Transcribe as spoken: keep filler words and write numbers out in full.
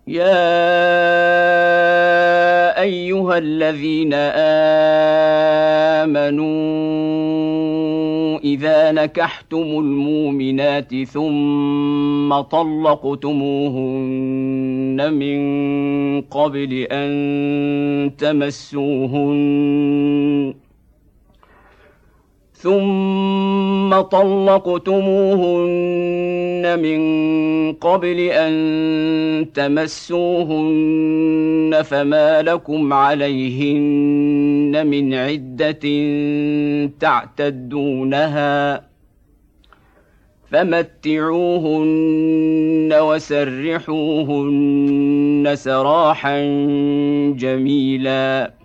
يا أيها الذين آمنوا إذا نكحتم المؤمنات ثم طلقتموهن من قبل أن تمسوهن ثم طلقتموهن من قبل أن تمسوهن فما لكم عليهن من عدة تعتدونها فمتعوهن وسرحوهن سراحا جميلا